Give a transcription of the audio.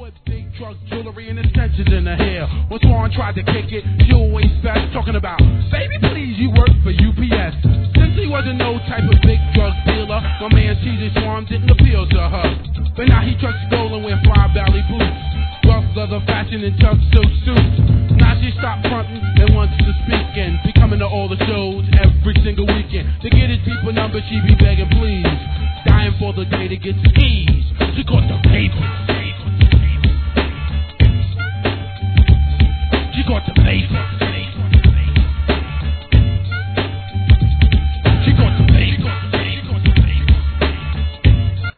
with big truck jewelry and extensions in her hair. When Swan tried to kick it, she always fast, talking about, baby, please, you work for UPS. Since he wasn't no type of big drug dealer, my man CJ Swan didn't appeal to her. But now he trucks stolen with fly valley boots, rough leather fashion and tough silk suits. Now she stopped fronting and wants to speak and be coming to all the shows every single weekend. To get his people number, she be begging please, dying for the day to get